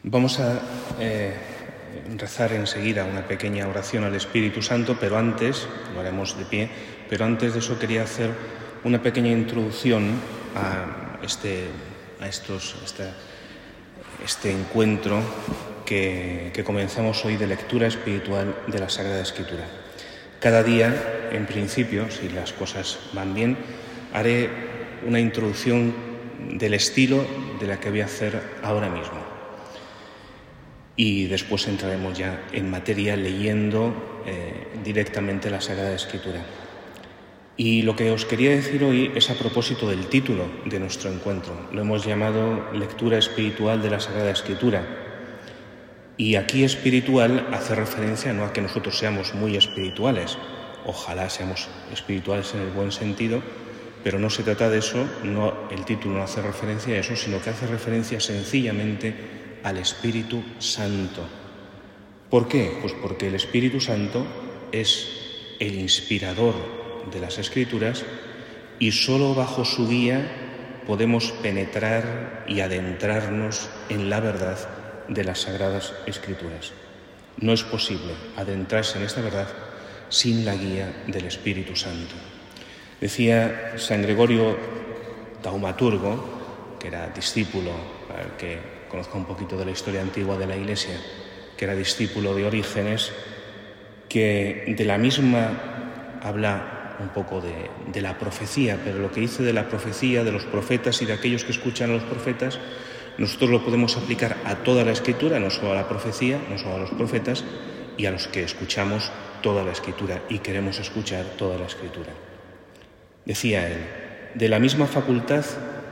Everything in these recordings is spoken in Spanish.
Vamos a rezar enseguida una pequeña oración al Espíritu Santo, pero antes, lo haremos de pie, pero antes de eso quería hacer una pequeña introducción a este encuentro que comenzamos hoy de lectura espiritual de la Sagrada Escritura. Cada día, en principio, si las cosas van bien, haré una introducción del estilo de la que voy a hacer ahora mismo. Y después entraremos ya en materia leyendo directamente la Sagrada Escritura. Y lo que os quería decir hoy es a propósito del título de nuestro encuentro. Lo hemos llamado Lectura Espiritual de la Sagrada Escritura. Y aquí espiritual hace referencia no a que nosotros seamos muy espirituales, ojalá seamos espirituales en el buen sentido, pero no se trata de eso, el título no hace referencia a eso, sino que hace referencia sencillamente al Espíritu Santo. ¿Por qué? Pues porque el Espíritu Santo es el inspirador de las Escrituras y solo bajo su guía podemos penetrar y adentrarnos en la verdad de las Sagradas Escrituras. No es posible adentrarse en esta verdad sin la guía del Espíritu Santo. Decía San Gregorio Taumaturgo, que era discípulo, para el que conozca un poquito de la historia antigua de la Iglesia, que era discípulo de Orígenes, que de la misma habla un poco de la profecía, pero lo que dice de la profecía, de los profetas y de aquellos que escuchan a los profetas, nosotros lo podemos aplicar a toda la Escritura, no solo a la profecía, no solo a los profetas, y a los que escuchamos toda la Escritura y queremos escuchar toda la Escritura. Decía él, de la misma facultad,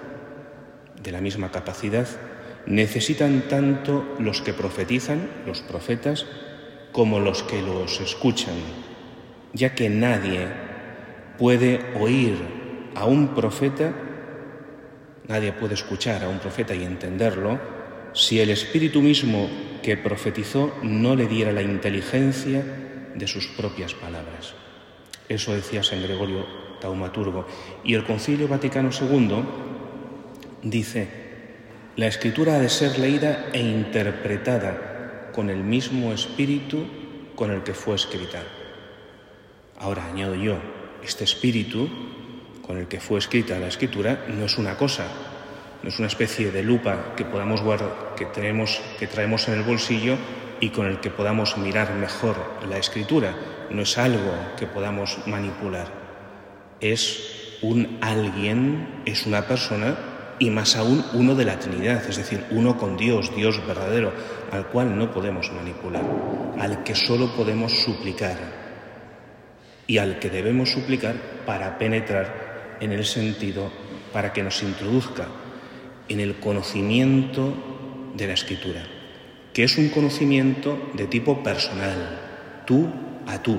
de la misma capacidad, necesitan tanto los que profetizan, los profetas, como los que los escuchan, ya que nadie puede oír a un profeta, nadie puede escuchar a un profeta y entenderlo, si el Espíritu mismo que profetizó no le diera la inteligencia de sus propias palabras. Eso decía San Gregorio Taumaturgo. Y el Concilio Vaticano II dice: la Escritura ha de ser leída e interpretada con el mismo espíritu con el que fue escrita. Ahora añado yo, este espíritu con el que fue escrita la Escritura no es una cosa, no es una especie de lupa que podamos guardar, que traemos en el bolsillo y con el que podamos mirar mejor la Escritura. No es algo que podamos manipular. Es un alguien, es una persona, y más aún uno de la Trinidad, es decir, uno con Dios, Dios verdadero, al cual no podemos manipular, al que solo podemos suplicar y al que debemos suplicar para penetrar en el sentido, para que nos introduzca en el conocimiento de la Escritura, que es un conocimiento de tipo personal, tú a tú,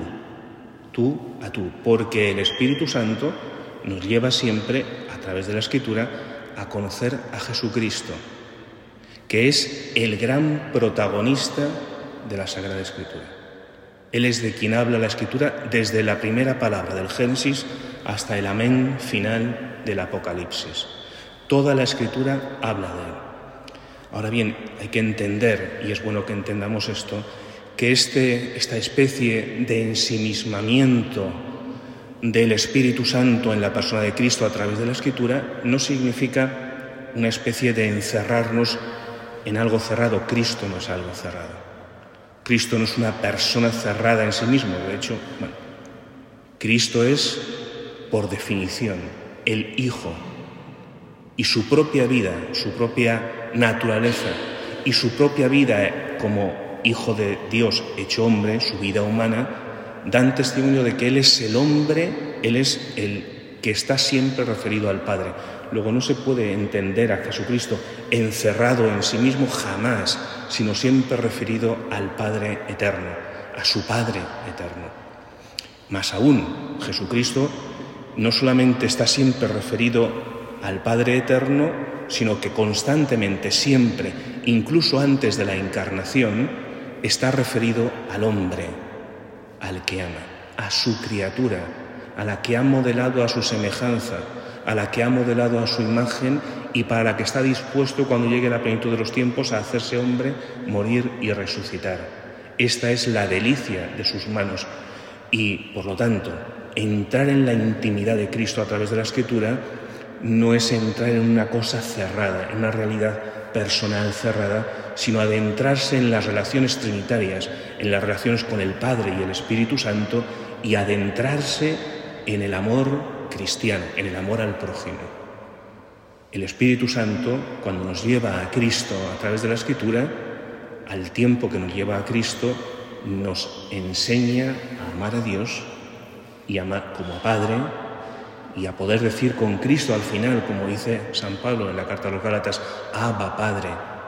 porque el Espíritu Santo nos lleva siempre, a través de la Escritura, a conocer a Jesucristo, que es el gran protagonista de la Sagrada Escritura. Él es de quien habla la Escritura desde la primera palabra del Génesis hasta el amén final del Apocalipsis. Toda la Escritura habla de él. Ahora bien, hay que entender, y es bueno que entendamos esto, que esta especie de ensimismamiento del Espíritu Santo en la persona de Cristo a través de la Escritura no significa una especie de encerrarnos en algo cerrado. Cristo no es algo cerrado. Cristo no es una persona cerrada en sí mismo. De hecho, Cristo es, por definición, el Hijo. Y su propia vida, su propia naturaleza y su propia vida como Hijo de Dios hecho hombre, su vida humana, dan testimonio de que Él es el hombre, Él es el que está siempre referido al Padre. Luego no se puede entender a Jesucristo encerrado en sí mismo jamás, sino siempre referido al Padre eterno, a su Padre eterno. Más aún, Jesucristo no solamente está siempre referido al Padre eterno, sino que constantemente, siempre, incluso antes de la encarnación, está referido al hombre, al que ama, a su criatura, a la que ha modelado a su semejanza, a la que ha modelado a su imagen y para la que está dispuesto cuando llegue la plenitud de los tiempos a hacerse hombre, morir y resucitar. Esta es la delicia de sus manos y, por lo tanto, entrar en la intimidad de Cristo a través de la Escritura no es entrar en una cosa cerrada, en una realidad personal cerrada, sino adentrarse en las relaciones trinitarias, en las relaciones con el Padre y el Espíritu Santo, y adentrarse en el amor cristiano, en el amor al prójimo. El Espíritu Santo, cuando nos lleva a Cristo a través de la Escritura, al tiempo que nos lleva a Cristo, nos enseña a amar a Dios y a amar como a Padre, y a poder decir con Cristo al final, como dice San Pablo en la carta a los Gálatas, Abba, Padre,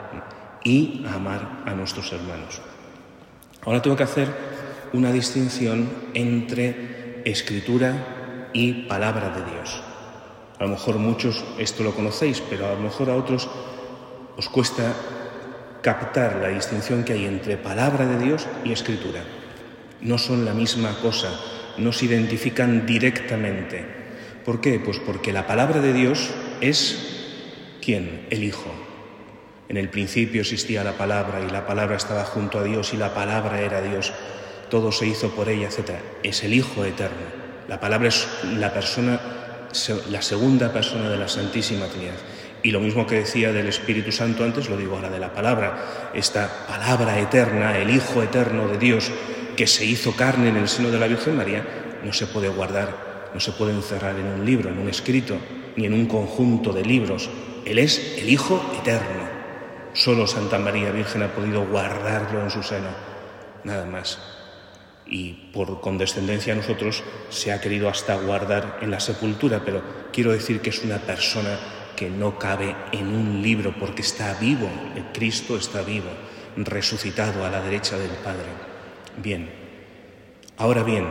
y a amar a nuestros hermanos. Ahora tengo que hacer una distinción entre Escritura y palabra de Dios. A lo mejor muchos esto lo conocéis, pero a lo mejor a otros os cuesta captar la distinción que hay entre palabra de Dios y Escritura. No son la misma cosa, no se identifican directamente. ¿Por qué? Pues porque la palabra de Dios es ¿quién? El Hijo. En el principio existía la palabra y la palabra estaba junto a Dios y la palabra era Dios. Todo se hizo por ella, etc. Es el Hijo eterno. La palabra es la segunda persona de la Santísima Trinidad. Y lo mismo que decía del Espíritu Santo antes, lo digo ahora de la palabra. Esta palabra eterna, el Hijo eterno de Dios, que se hizo carne en el seno de la Virgen María, no se puede guardar, no se puede encerrar en un libro, en un escrito, ni en un conjunto de libros. Él es el Hijo eterno. Solo Santa María Virgen ha podido guardarlo en su seno, nada más. Y por condescendencia a nosotros se ha querido hasta guardar en la sepultura, pero quiero decir que es una persona que no cabe en un libro porque está vivo, el Cristo está vivo, resucitado a la derecha del Padre. Bien, ahora bien,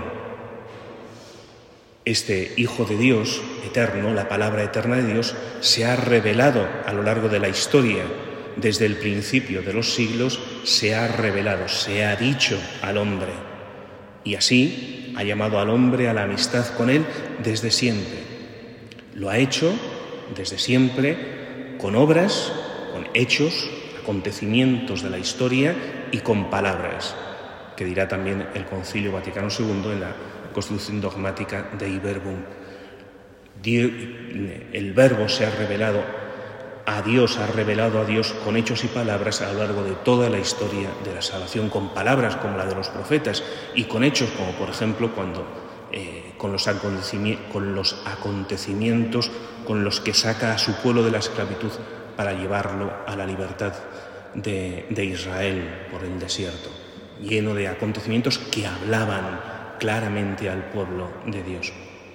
este Hijo de Dios eterno, la palabra eterna de Dios, se ha revelado a lo largo de la historia. Desde el principio de los siglos se ha revelado, se ha dicho al hombre. Y así ha llamado al hombre a la amistad con él desde siempre. Lo ha hecho desde siempre con obras, con hechos, acontecimientos de la historia y con palabras, que dirá también el Concilio Vaticano II en la Constitución Dogmática Dei Verbum. El Verbo se ha revelado a Dios, ha revelado a Dios con hechos y palabras a lo largo de toda la historia de la salvación, con palabras como la de los profetas y con hechos como, por ejemplo, con los acontecimientos con los que saca a su pueblo de la esclavitud para llevarlo a la libertad de Israel por el desierto, lleno de acontecimientos que hablaban claramente al pueblo de Dios.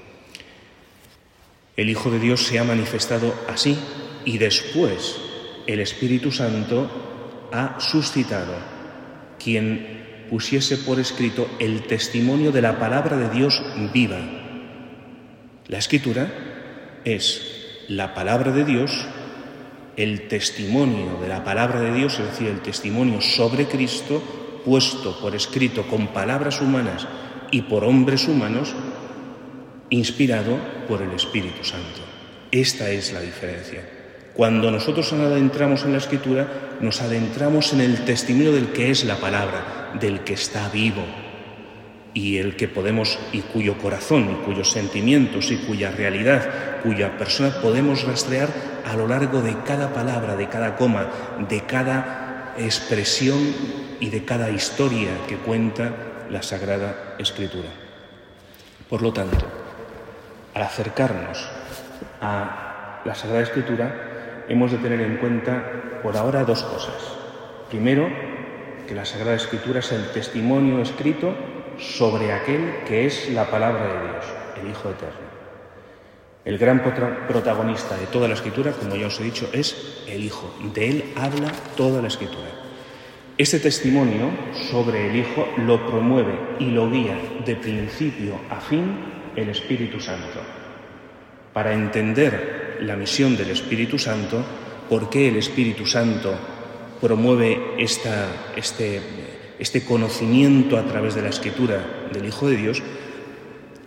El Hijo de Dios se ha manifestado así y después el Espíritu Santo ha suscitado quien pusiese por escrito el testimonio de la palabra de Dios viva. La Escritura es la palabra de Dios, el testimonio de la palabra de Dios, es decir, el testimonio sobre Cristo, puesto por escrito con palabras humanas y por hombres humanos, inspirado por el Espíritu Santo. Esta es la diferencia. Cuando nosotros nos adentramos en la Escritura, nos adentramos en el testimonio del que es la palabra, del que está vivo, y el que podemos, y cuyo corazón, y cuyos sentimientos, y cuya realidad, cuya persona podemos rastrear a lo largo de cada palabra, de cada coma, de cada expresión y de cada historia que cuenta la Sagrada Escritura. Por lo tanto, al acercarnos a la Sagrada Escritura, hemos de tener en cuenta por ahora dos cosas. Primero, que la Sagrada Escritura es el testimonio escrito sobre aquel que es la palabra de Dios, el Hijo Eterno. El gran protagonista de toda la Escritura, como ya os he dicho, es el Hijo. De él habla toda la Escritura. Este testimonio sobre el Hijo lo promueve y lo guía de principio a fin el Espíritu Santo. Para entender la misión del Espíritu Santo, por qué el Espíritu Santo promueve este conocimiento a través de la Escritura del Hijo de Dios,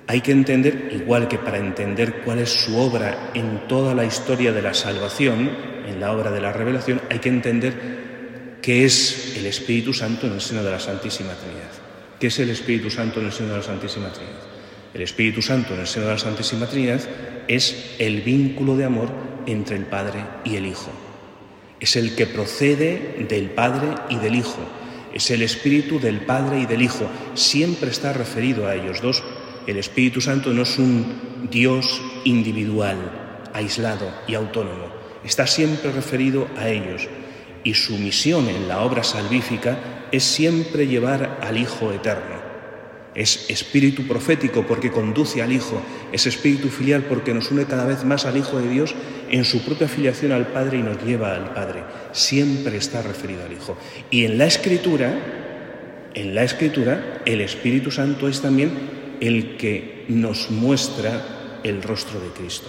Hay que entender, igual que para entender cuál es su obra en toda la historia de la salvación, en la obra de la revelación, hay que entender qué es el Espíritu Santo en el seno de la Santísima Trinidad. ¿Qué es el Espíritu Santo en el seno de la Santísima Trinidad? El Espíritu Santo en el seno de la Santísima Trinidad es el vínculo de amor entre el Padre y el Hijo. Es el que procede del Padre y del Hijo. Es el Espíritu del Padre y del Hijo. Siempre está referido a ellos dos. El Espíritu Santo no es un Dios individual, aislado y autónomo. Está siempre referido a ellos. Y su misión en la obra salvífica es siempre llevar al Hijo eterno. Es espíritu profético porque conduce al Hijo, es espíritu filial porque nos une cada vez más al Hijo de Dios en su propia filiación al Padre y nos lleva al Padre. Siempre está referido al Hijo. Y en la Escritura, el Espíritu Santo es también el que nos muestra el rostro de Cristo.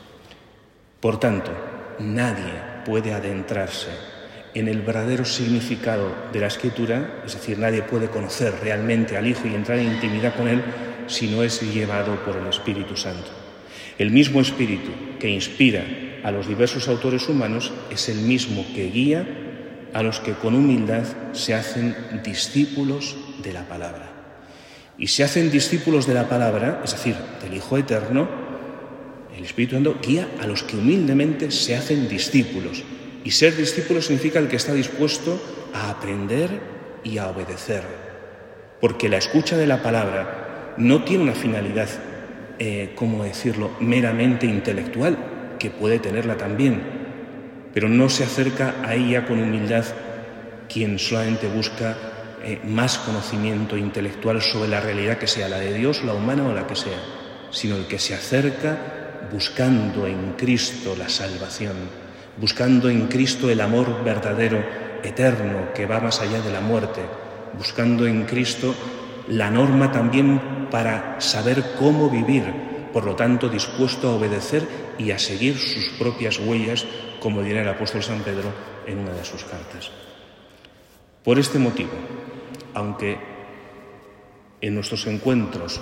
Por tanto, nadie puede adentrarse en el verdadero significado de la Escritura, es decir, nadie puede conocer realmente al Hijo y entrar en intimidad con Él si no es llevado por el Espíritu Santo. El mismo Espíritu que inspira a los diversos autores humanos es el mismo que guía a los que con humildad se hacen discípulos de la palabra. Y se hacen discípulos de la palabra, es decir, del Hijo Eterno, el Espíritu Santo guía a los que humildemente se hacen discípulos. Y ser discípulo significa el que está dispuesto a aprender y a obedecer. Porque la escucha de la palabra no tiene una finalidad, meramente intelectual, que puede tenerla también, pero no se acerca a ella con humildad quien solamente busca más conocimiento intelectual sobre la realidad que sea la de Dios, la humana o la que sea, sino el que se acerca buscando en Cristo la salvación, buscando en Cristo el amor verdadero, eterno, que va más allá de la muerte, buscando en Cristo la norma también para saber cómo vivir, por lo tanto dispuesto a obedecer y a seguir sus propias huellas, como dirá el apóstol San Pedro en una de sus cartas. Por este motivo, aunque en nuestros encuentros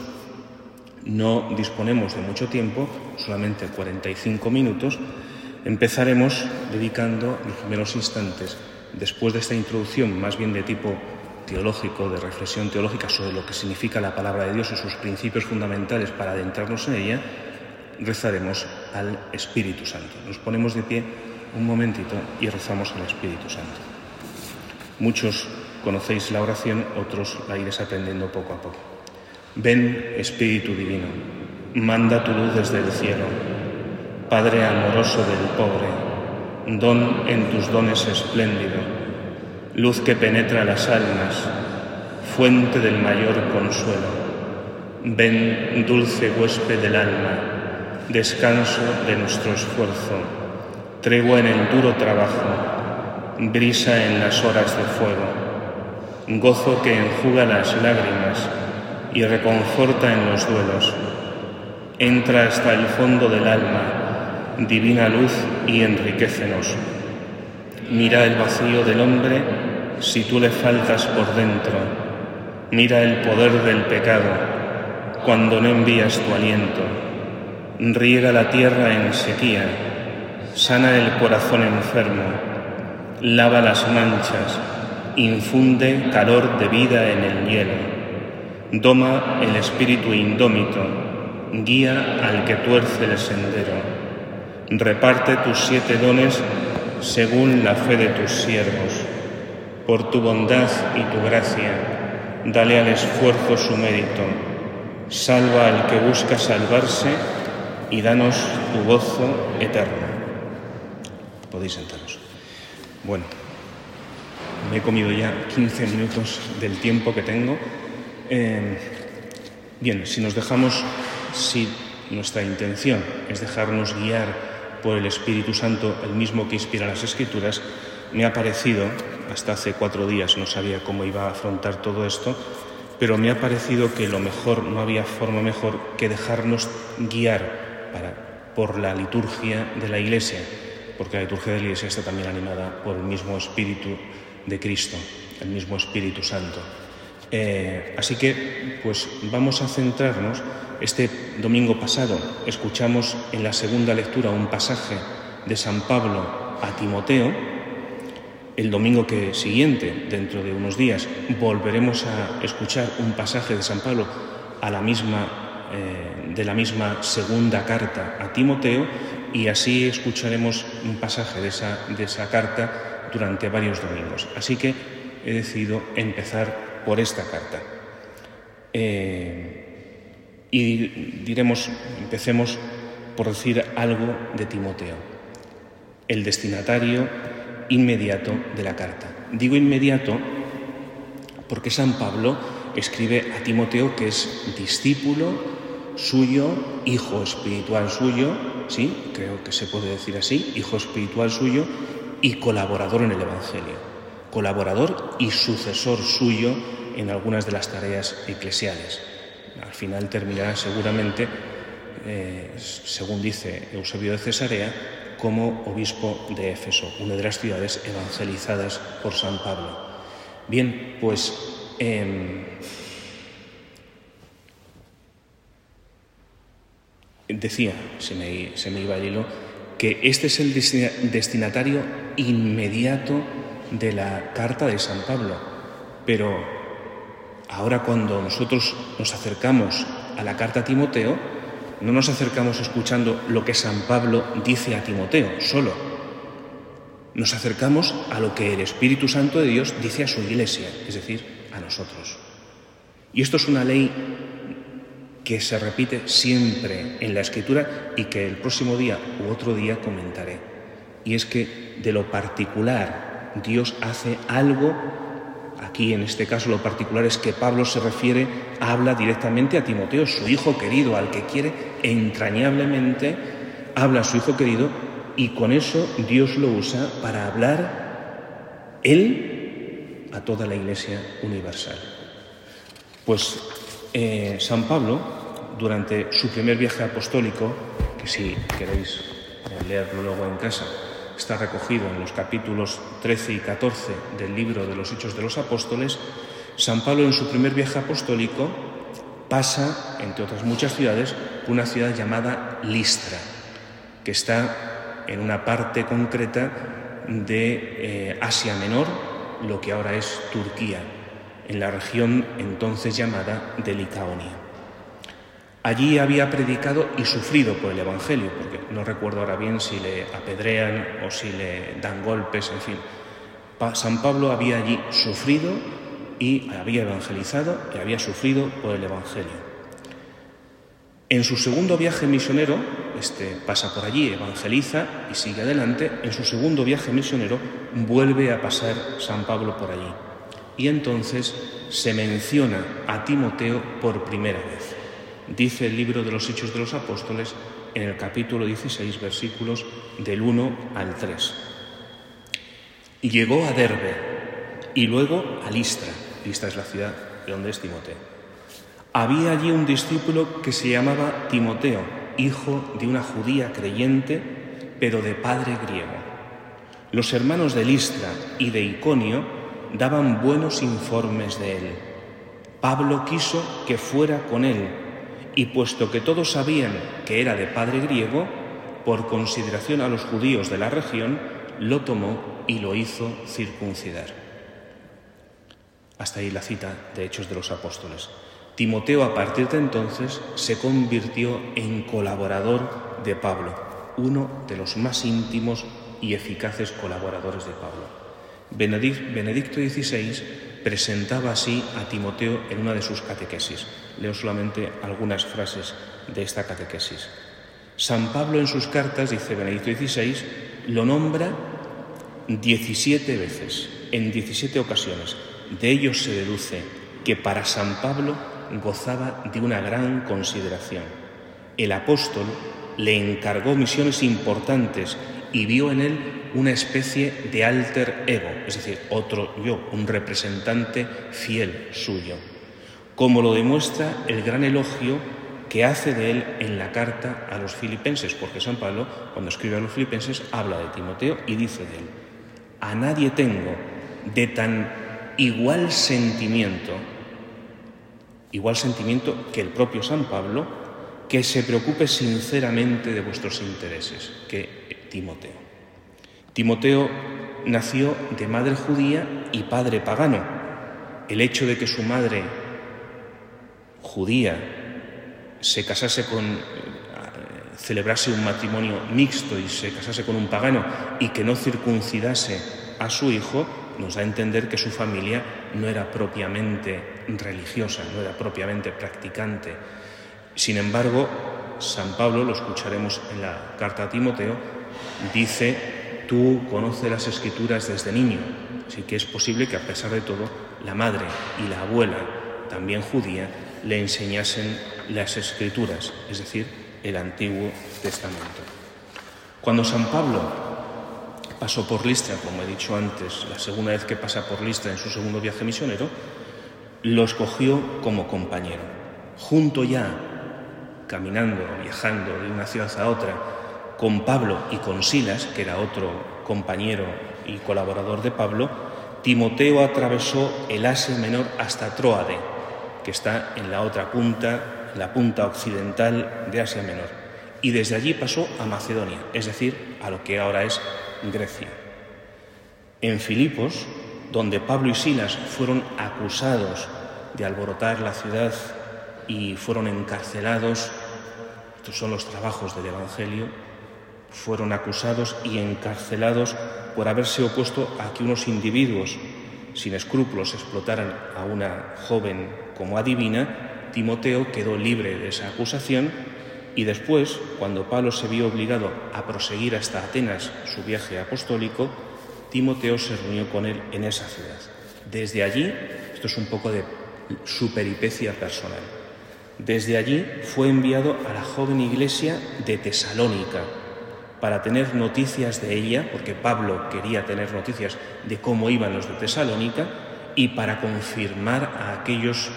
no disponemos de mucho tiempo, solamente 45 minutos, empezaremos dedicando los primeros instantes, después de esta introducción más bien de tipo teológico, de reflexión teológica sobre lo que significa la palabra de Dios y sus principios fundamentales para adentrarnos en ella, rezaremos al Espíritu Santo. Nos ponemos de pie un momentito y rezamos al Espíritu Santo. Muchos conocéis la oración, otros la iréis aprendiendo poco a poco. Ven, Espíritu Divino, manda tu luz desde el cielo. Padre amoroso del pobre, don en tus dones espléndido, luz que penetra las almas, fuente del mayor consuelo. Ven, dulce huésped del alma, descanso de nuestro esfuerzo, tregua en el duro trabajo, brisa en las horas de fuego, gozo que enjuga las lágrimas y reconforta en los duelos. Entra hasta el fondo del alma, divina luz, y enriquécenos. Mira el vacío del hombre si tú le faltas por dentro. Mira el poder del pecado cuando no envías tu aliento. Riega la tierra en sequía, sana el corazón enfermo, lava las manchas, infunde calor de vida en el hielo. Doma el espíritu indómito, guía al que tuerce el sendero. Reparte tus 7 dones según la fe de tus siervos. Por tu bondad y tu gracia, dale al esfuerzo su mérito. Salva al que busca salvarse y danos tu gozo eterno. Podéis sentaros. Bueno, me he comido ya 15 minutos del tiempo que tengo. Bien, si nuestra intención es dejarnos guiar por el Espíritu Santo, el mismo que inspira las Escrituras, me ha parecido, hasta hace 4 días no sabía cómo iba a afrontar todo esto, pero me ha parecido que lo mejor, no había forma mejor que dejarnos guiar por la liturgia de la Iglesia, porque la liturgia de la Iglesia está también animada por el mismo Espíritu de Cristo, el mismo Espíritu Santo. Así que pues vamos a centrarnos. Este domingo pasado escuchamos en la segunda lectura un pasaje de San Pablo a Timoteo. El domingo siguiente, dentro de unos días, volveremos a escuchar un pasaje de San Pablo de la misma segunda carta a Timoteo, y así escucharemos un pasaje de esa carta durante varios domingos. Así que he decidido empezar por esta carta. Empecemos por decir algo de Timoteo, el destinatario inmediato de la carta. Digo inmediato porque San Pablo escribe a Timoteo, que es discípulo suyo, hijo espiritual suyo, sí, creo que se puede decir así, hijo espiritual suyo y colaborador en el Evangelio, colaborador y sucesor suyo en algunas de las tareas eclesiales. Al final terminará seguramente, según dice Eusebio de Cesarea, como obispo de Éfeso, una de las ciudades evangelizadas por San Pablo. Bien, pues decía, se me iba el hilo, que este es el destinatario inmediato de la carta de San Pablo. Pero ahora, cuando nosotros nos acercamos a la carta a Timoteo, no nos acercamos escuchando lo que San Pablo dice a Timoteo solo. Nos acercamos a lo que el Espíritu Santo de Dios dice a su Iglesia, es decir, a nosotros. Y esto es una ley que se repite siempre en la Escritura y que el próximo día u otro día comentaré. Y es que de lo particular Dios hace algo. Aquí, en este caso, lo particular es que Pablo habla directamente a Timoteo, su hijo querido, al que quiere entrañablemente, habla a su hijo querido, y con eso Dios lo usa para hablar él a toda la Iglesia universal. Pues San Pablo, durante su primer viaje apostólico, que si queréis leerlo luego en casa, está recogido en los capítulos 13 y 14 del libro de los Hechos de los Apóstoles, San Pablo en su primer viaje apostólico pasa, entre otras muchas ciudades, por una ciudad llamada Listra, que está en una parte concreta de Asia Menor, lo que ahora es Turquía, en la región entonces llamada de Licaonia. Allí había predicado y sufrido por el Evangelio, porque no recuerdo ahora bien si le apedrean o si le dan golpes, en fin. San Pablo había allí sufrido y había evangelizado y había sufrido por el Evangelio. En su segundo viaje misionero, pasa por allí, evangeliza y sigue adelante. En su segundo viaje misionero vuelve a pasar San Pablo por allí. Y entonces se menciona a Timoteo por primera vez. Dice el libro de los Hechos de los Apóstoles en el capítulo 16, versículos del 1 al 3. Y llegó a Derbe y luego a Listra. Listra es la ciudad de donde es Timoteo. Había allí un discípulo que se llamaba Timoteo, hijo de una judía creyente, pero de padre griego. Los hermanos de Listra y de Iconio daban buenos informes de él. Pablo quiso que fuera con él, y puesto que todos sabían que era de padre griego, por consideración a los judíos de la región, lo tomó y lo hizo circuncidar. Hasta ahí la cita de Hechos de los Apóstoles. Timoteo, a partir de entonces, se convirtió en colaborador de Pablo, uno de los más íntimos y eficaces colaboradores de Pablo. Benedicto XVI presentaba así a Timoteo en una de sus catequesis. Leo solamente algunas frases de esta catequesis. San Pablo en sus cartas, dice Benedicto XVI, lo nombra 17 veces, en 17 ocasiones. De ello se deduce que para San Pablo gozaba de una gran consideración. El apóstol le encargó misiones importantes y vio en él una especie de alter ego, es decir, otro yo, un representante fiel suyo, como lo demuestra el gran elogio que hace de él en la carta a los filipenses, porque San Pablo, cuando escribe a los filipenses, habla de Timoteo y dice de él: a nadie tengo de tan igual sentimiento igual sentimiento que el propio San Pablo, que se preocupe sinceramente de vuestros intereses, que Timoteo. Timoteo nació de madre judía y padre pagano. El hecho de que su madre judía celebrase un matrimonio mixto y se casase con un pagano y que no circuncidase a su hijo, nos da a entender que su familia no era propiamente religiosa, no era propiamente practicante. Sin embargo, San Pablo, lo escucharemos en la carta a Timoteo, dice: tú conoces las Escrituras desde niño. Así que es posible que, a pesar de todo, la madre y la abuela, también judía, le enseñasen las Escrituras, es decir, el Antiguo Testamento. Cuando San Pablo pasó por Listra, como he dicho antes, la segunda vez que pasa por Listra en su segundo viaje misionero, lo escogió como compañero. Junto ya, caminando, viajando de una ciudad a otra, con Pablo y con Silas, que era otro compañero y colaborador de Pablo, Timoteo atravesó el Asia Menor hasta Tróade, que está en la otra punta, la punta occidental de Asia Menor, y desde allí pasó a Macedonia, es decir, a lo que ahora es Grecia. En Filipos, donde Pablo y Silas fueron acusados de alborotar la ciudad y fueron encarcelados, estos son los trabajos del Evangelio, fueron acusados y encarcelados por haberse opuesto a que unos individuos sin escrúpulos explotaran a una joven como adivina. Timoteo quedó libre de esa acusación y después, cuando Pablo se vio obligado a proseguir hasta Atenas su viaje apostólico, Timoteo se reunió con él en esa ciudad. Desde allí, esto es un poco de su peripecia personal, desde allí fue enviado a la joven iglesia de Tesalónica para tener noticias de ella, porque Pablo quería tener noticias de cómo iban los de Tesalónica, y para confirmar a aquellos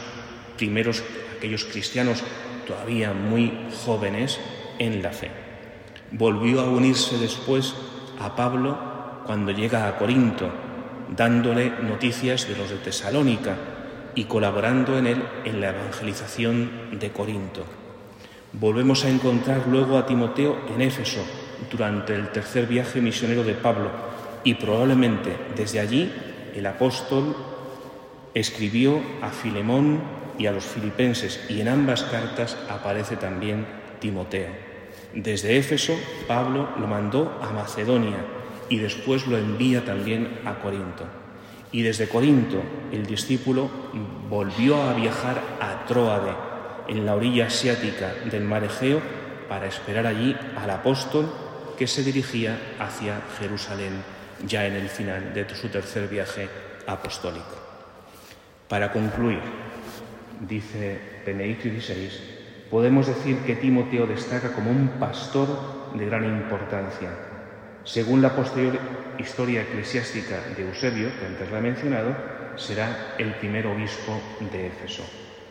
cristianos todavía muy jóvenes en la fe. Volvió a unirse después a Pablo cuando llega a Corinto, dándole noticias de los de Tesalónica y colaborando en él en la evangelización de Corinto. Volvemos a encontrar luego a Timoteo en Éfeso durante el tercer viaje misionero de Pablo, y probablemente desde allí el apóstol escribió a Filemón y a los filipenses, y en ambas cartas aparece también Timoteo. Desde Éfeso, Pablo lo mandó a Macedonia y después lo envía también a Corinto. Y desde Corinto, el discípulo volvió a viajar a Tróade, en la orilla asiática del mar Egeo, para esperar allí al apóstol que se dirigía hacia Jerusalén, ya en el final de su tercer viaje apostólico. Para concluir, dice Benedicto XVI, podemos decir que Timoteo destaca como un pastor de gran importancia. Según la posterior historia eclesiástica de Eusebio, que antes la he mencionado, será el primer obispo de Éfeso.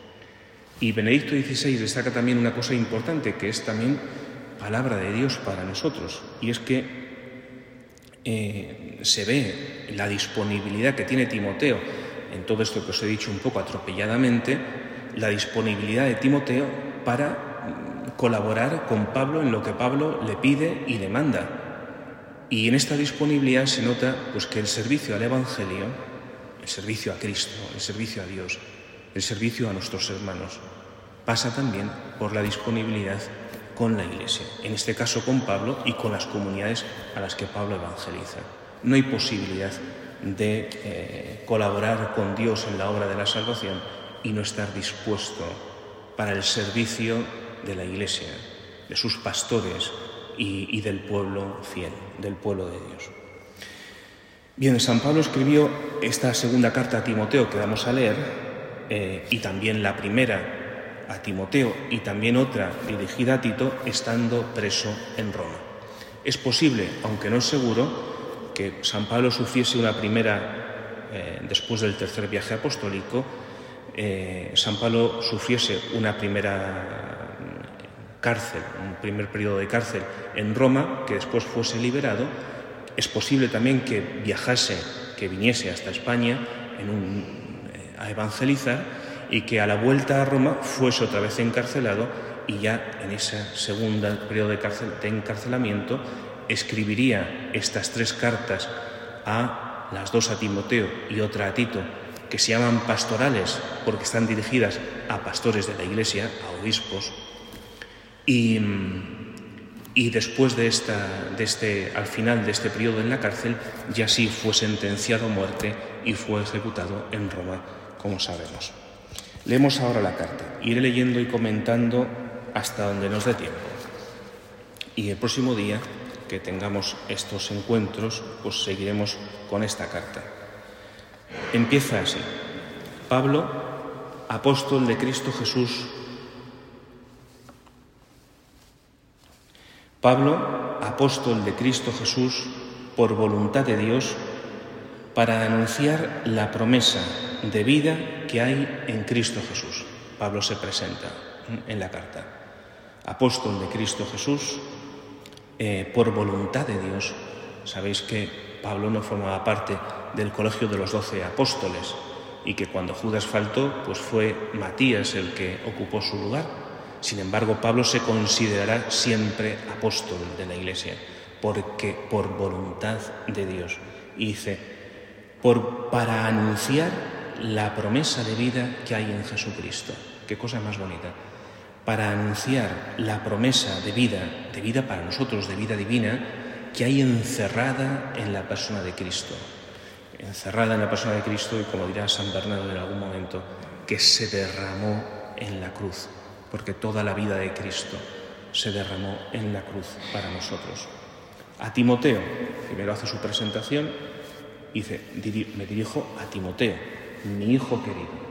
Y Benedicto XVI destaca también una cosa importante, que es también palabra de Dios para nosotros, y es que se ve la disponibilidad que tiene Timoteo, en todo esto que os he dicho un poco atropelladamente, la disponibilidad de Timoteo para colaborar con Pablo en lo que Pablo le pide y le manda. Y en esta disponibilidad se nota pues que el servicio al Evangelio, el servicio a Cristo, el servicio a Dios, el servicio a nuestros hermanos, pasa también por la disponibilidad con la Iglesia, en este caso con Pablo y con las comunidades a las que Pablo evangeliza. No hay posibilidad de colaborar con Dios en la obra de la salvación y no estar dispuesto para el servicio de la Iglesia, de sus pastores y del pueblo fiel, del pueblo de Dios. Bien, San Pablo escribió esta segunda carta a Timoteo que vamos a leer, y también la primera a Timoteo y también otra dirigida a Tito, estando preso en Roma. Es posible, aunque no es seguro, que San Pablo sufriese una primera, después del tercer viaje apostólico, San Pablo sufriese una primera cárcel, un primer periodo de cárcel en Roma, que después fuese liberado. Es posible también que viajase, que viniese hasta España a evangelizar, y que a la vuelta a Roma fuese otra vez encarcelado, y ya en ese segundo periodo de encarcelamiento escribiría estas 3 cartas, las 2 a Timoteo y otra a Tito, que se llaman pastorales porque están dirigidas a pastores de la Iglesia, a obispos, y después al final de este periodo en la cárcel, ya sí fue sentenciado a muerte y fue ejecutado en Roma, como sabemos. Leemos ahora la carta. Iré leyendo y comentando hasta donde nos dé tiempo. Y el próximo día que tengamos estos encuentros, pues seguiremos con esta carta. Empieza así: Pablo, apóstol de Cristo Jesús. Pablo, apóstol de Cristo Jesús, por voluntad de Dios, para anunciar la promesa de vida que hay en Cristo Jesús. Pablo se presenta en la carta. Apóstol de Cristo Jesús, por voluntad de Dios. Sabéis que Pablo no formaba parte del colegio de los 12 apóstoles y que cuando Judas faltó, pues fue Matías el que ocupó su lugar. Sin embargo, Pablo se considerará siempre apóstol de la Iglesia, porque por voluntad de Dios. Y dice, para anunciar la promesa de vida que hay en Jesucristo. Qué cosa más bonita. Para anunciar la promesa de vida para nosotros, de vida divina, que hay encerrada en la persona de Cristo. Encerrada en la persona de Cristo, y como dirá San Bernardo en algún momento, que se derramó en la cruz, porque toda la vida de Cristo se derramó en la cruz para nosotros. A Timoteo, primero hace su presentación, dice, me dirijo a Timoteo, mi hijo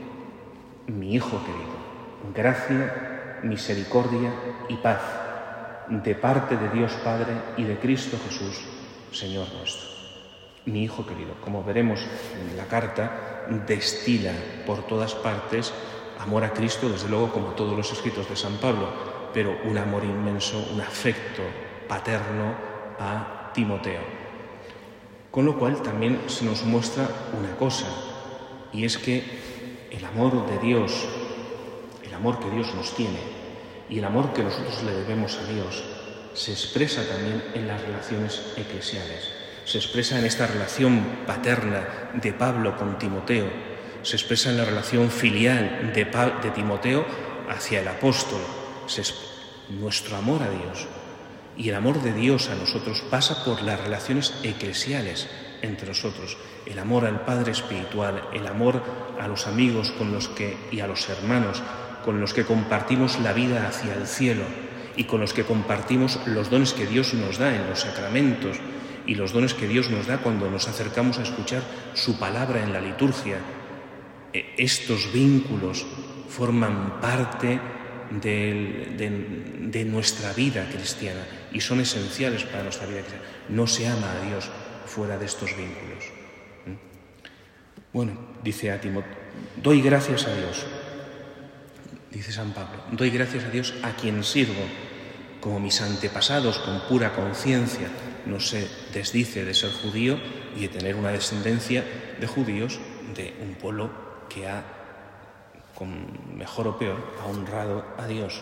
querido, gracia, misericordia y paz, de parte de Dios Padre y de Cristo Jesús, Señor nuestro. Mi hijo querido, como veremos en la carta, destila por todas partes amor a Cristo, desde luego, como todos los escritos de San Pablo, pero un amor inmenso, un afecto paterno a Timoteo. Con lo cual también se nos muestra una cosa, y es que el amor de Dios, el amor que Dios nos tiene y el amor que nosotros le debemos a Dios, se expresa también en las relaciones eclesiales. Se expresa en esta relación paterna de Pablo con Timoteo, se expresa en la relación filial de Timoteo hacia el apóstol. Nuestro amor a Dios y el amor de Dios a nosotros pasa por las relaciones eclesiales entre nosotros. El amor al Padre espiritual, el amor a los amigos y a los hermanos con los que compartimos la vida hacia el cielo y con los que compartimos los dones que Dios nos da en los sacramentos y los dones que Dios nos da cuando nos acercamos a escuchar su palabra en la liturgia. Estos vínculos forman parte de nuestra vida cristiana y son esenciales para nuestra vida cristiana. No se ama a Dios fuera de estos vínculos. Bueno, dice a Timoteo, doy gracias a Dios, dice San Pablo, doy gracias a Dios a quien sirvo, como mis antepasados con pura conciencia. No se desdice de ser judío y de tener una descendencia de judíos de un pueblo que con mejor o peor, ha honrado a Dios.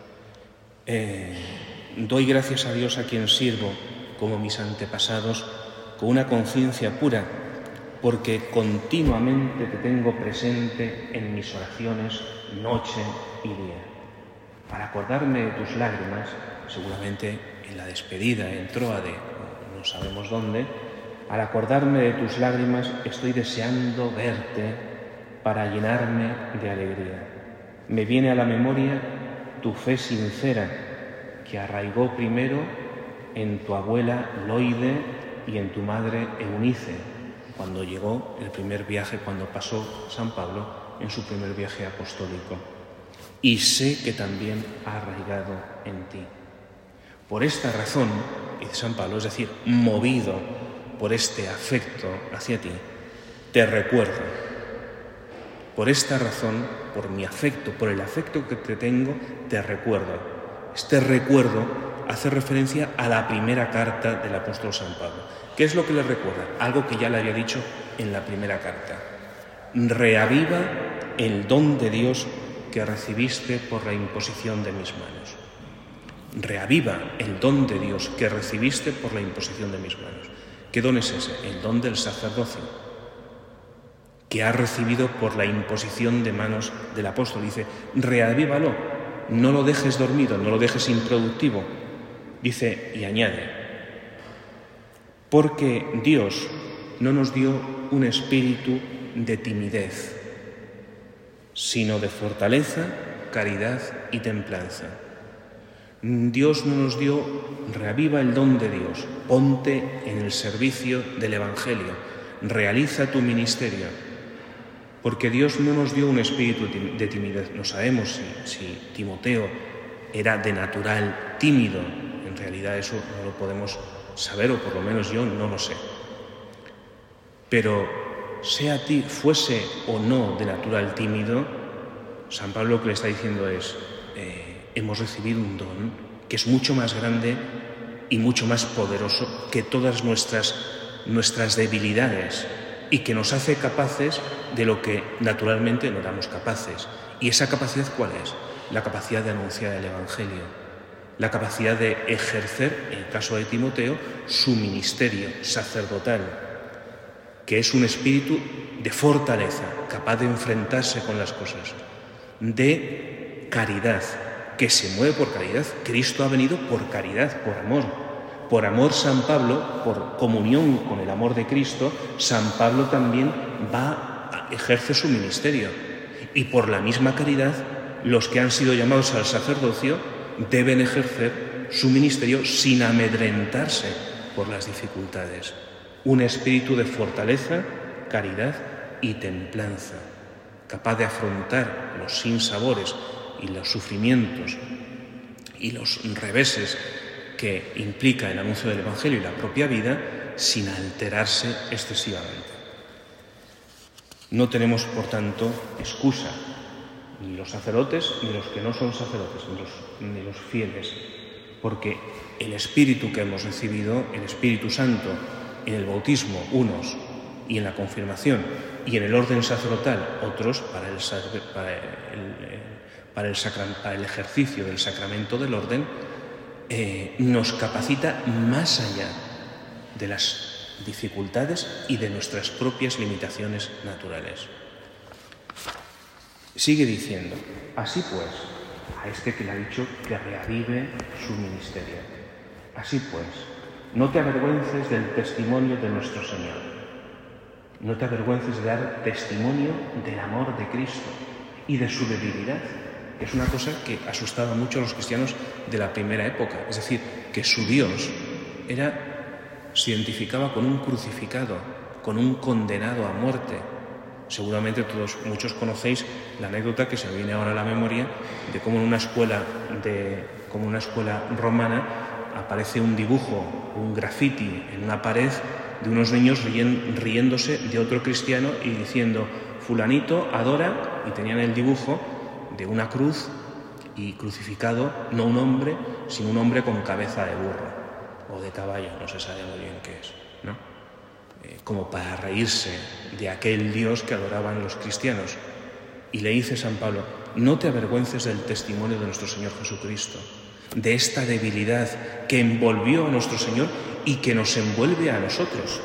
Doy gracias a Dios a quien sirvo, como mis antepasados, con una conciencia pura, porque continuamente te tengo presente en mis oraciones, noche y día. Para acordarme de tus lágrimas, seguramente en la despedida en Tróade, no sabemos dónde, al acordarme de tus lágrimas estoy deseando verte para llenarme de alegría. Me viene a la memoria tu fe sincera, que arraigó primero en tu abuela Loide y en tu madre Eunice, cuando llegó el primer viaje, cuando pasó San Pablo en su primer viaje apostólico. Y sé que también ha arraigado en ti. Por esta razón, dice San Pablo, es decir, movido por este afecto hacia ti, te recuerdo. Por esta razón, por mi afecto, por el afecto que te tengo, te recuerdo. Este recuerdo hace referencia a la primera carta del apóstol San Pablo. ¿Qué es lo que le recuerda? Algo que ya le había dicho en la primera carta. Reaviva el don de Dios que recibiste por la imposición de mis manos. Reaviva el don de Dios que recibiste por la imposición de mis manos. ¿Qué don es ese? El don del sacerdocio, que ha recibido por la imposición de manos del apóstol. Dice, reavívalo, no lo dejes dormido, no lo dejes improductivo. Dice y añade, porque Dios no nos dio un espíritu de timidez, sino de fortaleza, caridad y templanza. Dios no nos dio, reaviva el don de Dios, ponte en el servicio del Evangelio, realiza tu ministerio, porque Dios no nos dio un espíritu de timidez. No sabemos si Timoteo era de natural tímido, en realidad eso no lo podemos saber, o por lo menos yo no lo sé. Pero fuese o no de natural tímido, San Pablo lo que le está diciendo es, hemos recibido un don que es mucho más grande y mucho más poderoso que todas nuestras debilidades y que nos hace capaces de lo que naturalmente no éramos capaces. ¿Y esa capacidad cuál es? La capacidad de anunciar el Evangelio, la capacidad de ejercer, en el caso de Timoteo, su ministerio sacerdotal, que es un espíritu de fortaleza, capaz de enfrentarse con las cosas, de caridad, que se mueve por caridad. Cristo ha venido por caridad, por amor. Por amor, San Pablo, por comunión con el amor de Cristo, San Pablo también ejerce su ministerio. Y por la misma caridad, los que han sido llamados al sacerdocio deben ejercer su ministerio sin amedrentarse por las dificultades. Un espíritu de fortaleza, caridad y templanza, capaz de afrontar los sinsabores y los sufrimientos y los reveses que implica el anuncio del Evangelio y la propia vida sin alterarse excesivamente. No tenemos, por tanto, excusa, ni los sacerdotes ni los que no son sacerdotes, ni los fieles, porque el Espíritu que hemos recibido, el Espíritu Santo, en el bautismo unos y en la confirmación y en el orden sacerdotal otros para el ejercicio del sacramento del orden, nos capacita más allá de las dificultades y de nuestras propias limitaciones naturales. Sigue diciendo, así pues, a este que le ha dicho que reavive su ministerio. Así pues, no te avergüences del testimonio de nuestro Señor. No te avergüences de dar testimonio del amor de Cristo y de su debilidad, que es una cosa que asustaba mucho a los cristianos de la primera época. Es decir, que su Dios se identificaba con un crucificado, con un condenado a muerte. Seguramente muchos conocéis la anécdota que se me viene ahora a la memoria de cómo en una escuela romana aparece un dibujo, un graffiti en una pared de unos niños riéndose de otro cristiano y diciendo, fulanito adora, y tenían el dibujo de una cruz y crucificado no un hombre, sino un hombre con cabeza de burro o de caballo, no se sabe muy bien qué es, ¿no? Como para reírse de aquel Dios que adoraban los cristianos. Y le dice San Pablo, no te avergüences del testimonio de nuestro Señor Jesucristo, de esta debilidad que envolvió a nuestro Señor y que nos envuelve a nosotros,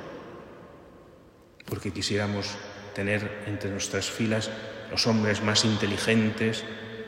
porque quisiéramos tener entre nuestras filas los hombres más inteligentes,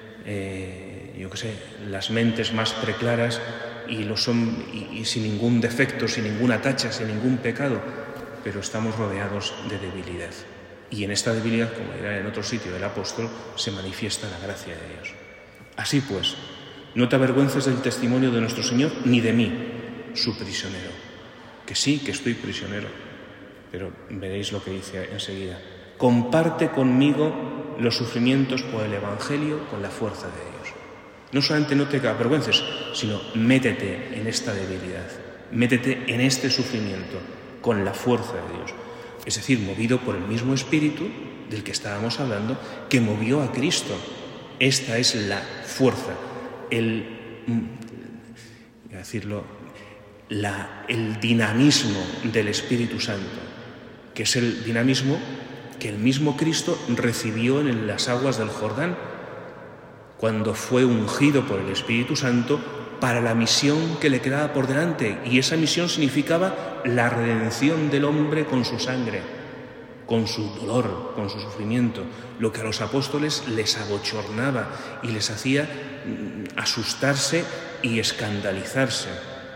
las mentes más preclaras y sin ningún defecto, sin ninguna tacha, sin ningún pecado, pero estamos rodeados de debilidad. Y en esta debilidad, como dirá en otro sitio del apóstol, se manifiesta la gracia de Dios. Así pues, no te avergüences del testimonio de nuestro Señor ni de mí, su prisionero. Que sí, que estoy prisionero, pero veréis lo que dice enseguida. Comparte conmigo los sufrimientos por el Evangelio con la fuerza de Dios. No solamente no te avergüences, sino métete en esta debilidad, métete en este sufrimiento con la fuerza de Dios. Es decir, movido por el mismo Espíritu del que estábamos hablando, que movió a Cristo. Esta es la fuerza, el dinamismo del Espíritu Santo, que es el dinamismo que el mismo Cristo recibió en las aguas del Jordán, cuando fue ungido por el Espíritu Santo para la misión que le quedaba por delante. Y esa misión significaba la redención del hombre con su sangre, con su dolor, con su sufrimiento, lo que a los apóstoles les abochornaba y les hacía asustarse y escandalizarse.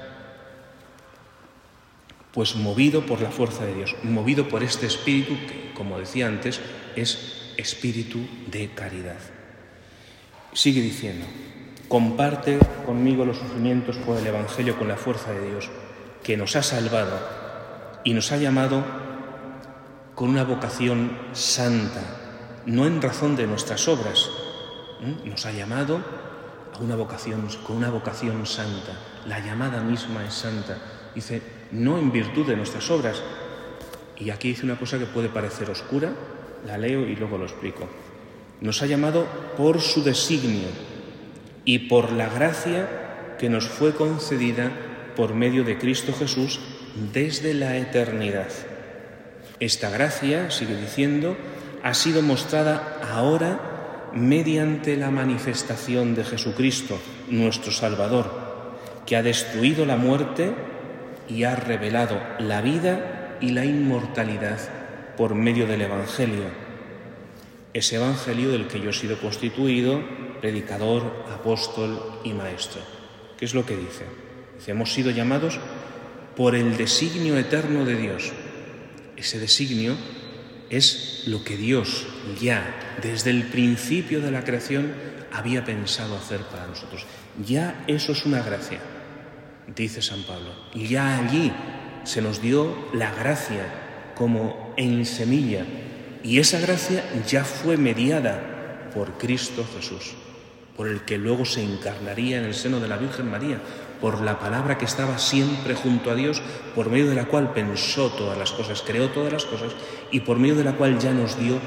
Pues movido por la fuerza de Dios, movido por este espíritu que, como decía antes, es espíritu de caridad. Sigue diciendo: comparte conmigo los sufrimientos por el Evangelio con la fuerza de Dios, que nos ha salvado y nos ha llamado con una vocación santa, no en razón de nuestras obras. Nos ha llamado a una vocación, con una vocación santa. La llamada misma es santa. Dice, no en virtud de nuestras obras. Y aquí dice una cosa que puede parecer oscura, la leo y luego lo explico. Nos ha llamado por su designio y por la gracia que nos fue concedida por medio de Cristo Jesús desde la eternidad. Esta gracia, sigue diciendo, ha sido mostrada ahora mediante la manifestación de Jesucristo, nuestro Salvador, que ha destruido la muerte y ha revelado la vida y la inmortalidad por medio del Evangelio. Ese Evangelio del que yo he sido constituido predicador, apóstol y maestro. ¿Qué es lo que dice? Dice, hemos sido llamados por el designio eterno de Dios. Ese designio es lo que Dios ya, desde el principio de la creación, había pensado hacer para nosotros. Ya eso es una gracia, dice San Pablo. Ya allí se nos dio la gracia como en semilla, y esa gracia ya fue mediada por Cristo Jesús, por el que luego se encarnaría en el seno de la Virgen María, por la palabra que estaba siempre junto a Dios, por medio de la cual pensó todas las cosas, creó todas las cosas, y por medio de la cual ya nos dio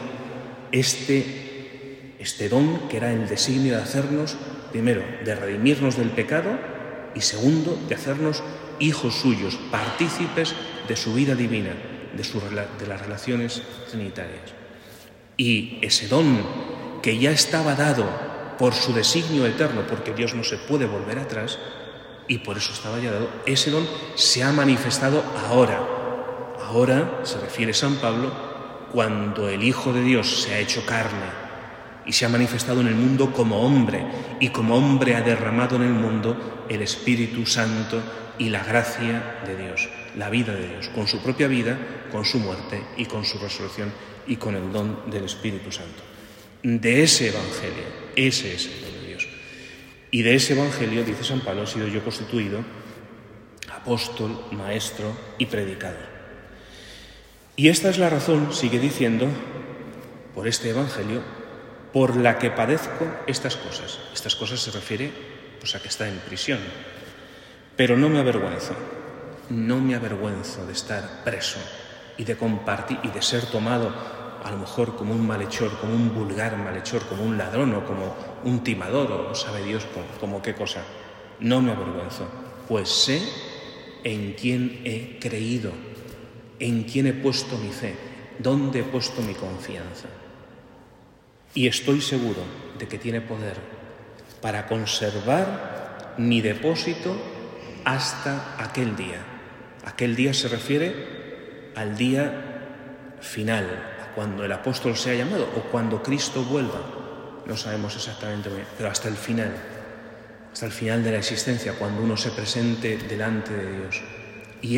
este don, que era el designio de hacernos, primero, de redimirnos del pecado, y segundo, de hacernos hijos suyos, partícipes de su vida divina, de las relaciones trinitarias. Y ese don que ya estaba dado por su designio eterno, porque Dios no se puede volver atrás, y por eso estaba ya dado, ese don se ha manifestado ahora. Ahora se refiere San Pablo cuando el Hijo de Dios se ha hecho carne y se ha manifestado en el mundo como hombre, y como hombre ha derramado en el mundo el Espíritu Santo y la gracia de Dios, la vida de Dios, con su propia vida, con su muerte y con su resurrección y con el don del Espíritu Santo. De ese Evangelio, ese es el don de Dios. Y de ese Evangelio, dice San Pablo, he sido yo constituido apóstol, maestro y predicador. Y esta es la razón, sigue diciendo, por este Evangelio, por la que padezco estas cosas. Estas cosas se refiere pues, a que está en prisión. Pero no me avergüenzo de estar preso y de compartir y de ser tomado a lo mejor como un malhechor, como un vulgar malhechor, como un ladrón o como un timador o sabe Dios como qué cosa. No me avergüenzo, pues sé en quién he creído, en quién he puesto mi fe, dónde he puesto mi confianza. Y estoy seguro de que tiene poder para conservar mi depósito hasta aquel día. Aquel día se refiere al día final, a cuando el apóstol sea llamado o cuando Cristo vuelva. No sabemos exactamente bien, pero hasta el final de la existencia, cuando uno se presente delante de Dios. Y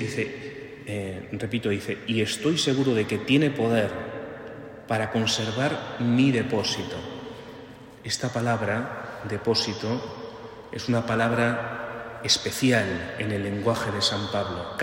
dice, y estoy seguro de que tiene poder para conservar mi depósito. Esta palabra, depósito, es una palabra especial en el lenguaje de San Pablo.